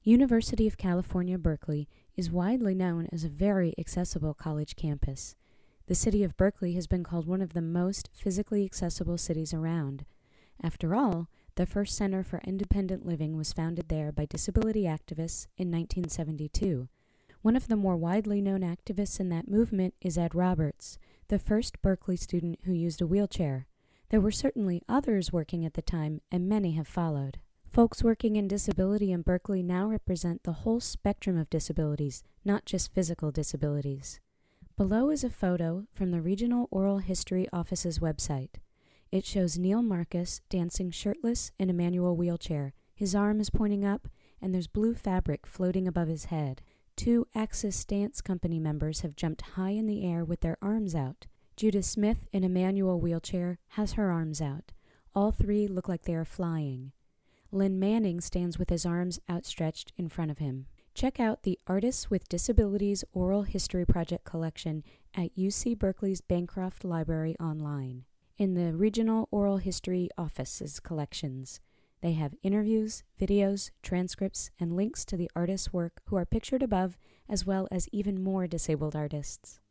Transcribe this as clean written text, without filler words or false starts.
University of California, Berkeley is widely known as a very accessible college campus. The city of Berkeley has been called one of the most physically accessible cities around. After all, the first Center for Independent Living was founded there by disability activists in 1972. One of the more widely known activists in that movement is Ed Roberts, the first Berkeley student who used a wheelchair. There were certainly others working at the time, and many have followed. Folks working in disability in Berkeley now represent the whole spectrum of disabilities, not just physical disabilities. Below is a photo from the Regional Oral History Office's website. It shows Neil Marcus dancing shirtless in a manual wheelchair. His arm is pointing up, and there's blue fabric floating above his head. 2 Axis Dance Company members have jumped high in the air with their arms out. Judith Smith, in a manual wheelchair, has her arms out. All 3 look like they are flying. Lynn Manning stands with his arms outstretched in front of him. Check out the Artists with Disabilities Oral History Project collection at UC Berkeley's Bancroft Library online. In the Regional Oral History Office's collections, they have interviews, videos, transcripts, and links to the artists' work who are pictured above, as well as even more disabled artists.